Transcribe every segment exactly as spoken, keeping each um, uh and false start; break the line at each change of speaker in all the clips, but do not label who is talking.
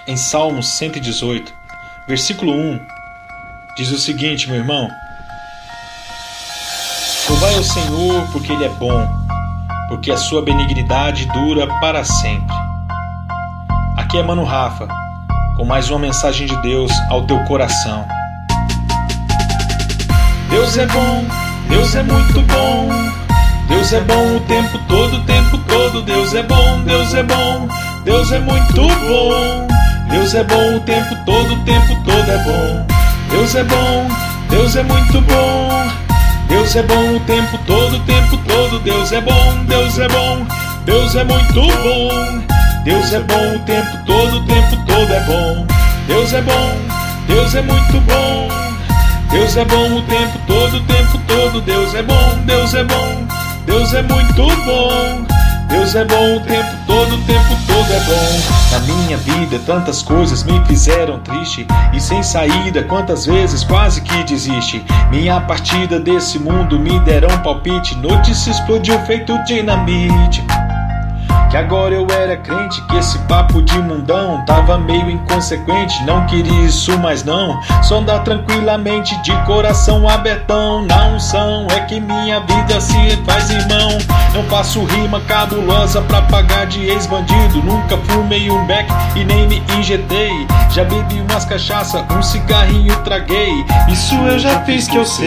em Salmos cento e dezoito, versículo um, diz o seguinte, meu irmão: louvai ao Senhor porque Ele é bom, porque a sua benignidade dura para sempre. Aqui é Mano Rafa, com mais uma mensagem de Deus ao teu coração. Deus é bom, Deus é muito bom, Deus é bom o tempo todo, o tempo todo. Deus é bom, Deus é bom, Deus é muito bom, Deus é bom o tempo todo, o tempo todo é bom. Deus é bom, Deus é muito bom, Deus é bom o tempo todo, o tempo todo. Deus é bom, Deus é bom, Deus é muito bom, Deus é bom o tempo todo, o tempo todo é bom. Deus é bom, Deus é muito bom, Deus é bom o tempo todo, o tempo todo. Deus é bom, Deus é bom, Deus é muito bom, Deus é bom o tempo todo, o tempo todo é bom. Na minha vida tantas coisas me fizeram triste e sem saída, quantas vezes quase que desiste. Minha partida desse mundo me deram um palpite, notícia explodiu feito dinamite. Que agora eu era crente, que esse papo de mundão tava meio inconsequente. Não queria isso mais não, só andar tranquilamente de coração abertão. Na unção é que minha vida se faz irmão. Não faço rima cabulosa pra pagar de ex-bandido. Nunca fumei um beck e nem me injetei. Já bebi umas cachaça, um cigarrinho traguei. Isso eu já fiz que eu sei.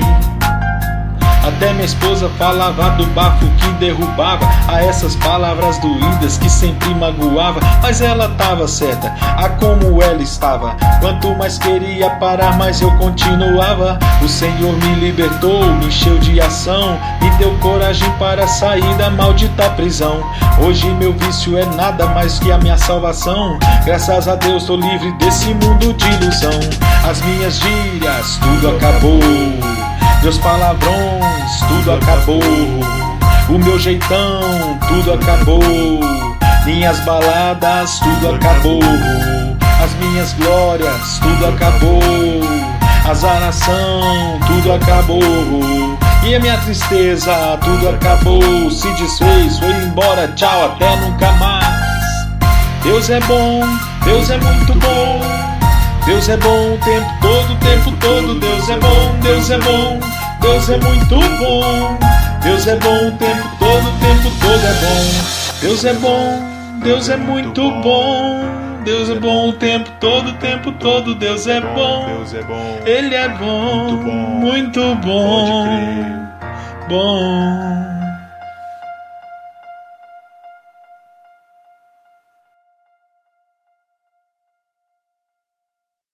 Até minha esposa falava do bafo que derrubava, a essas palavras doídas que sempre magoava. Mas ela tava certa, a como ela estava. Quanto mais queria parar, mais eu continuava. O Senhor me libertou, me encheu de ação, me deu coragem para sair da maldita prisão. Hoje meu vício é nada mais que a minha salvação. Graças a Deus tô livre desse mundo de ilusão. As minhas gírias, tudo acabou. Meus palavrões, tudo acabou. O meu jeitão, tudo acabou. Minhas baladas, tudo acabou. As minhas glórias, tudo acabou. Azaração, tudo acabou. E a minha tristeza, tudo acabou. Se desfez, foi embora, tchau, até nunca mais. Deus é bom, Deus é muito bom, Deus é bom o tempo todo, o tempo todo. Deus é bom, Deus é bom, Deus é muito bom, Deus é bom o tempo todo, o tempo todo é bom. Deus é bom, Deus é muito bom, Deus é bom o tempo todo, o tempo todo. Deus é bom, Ele é bom, muito bom, bom.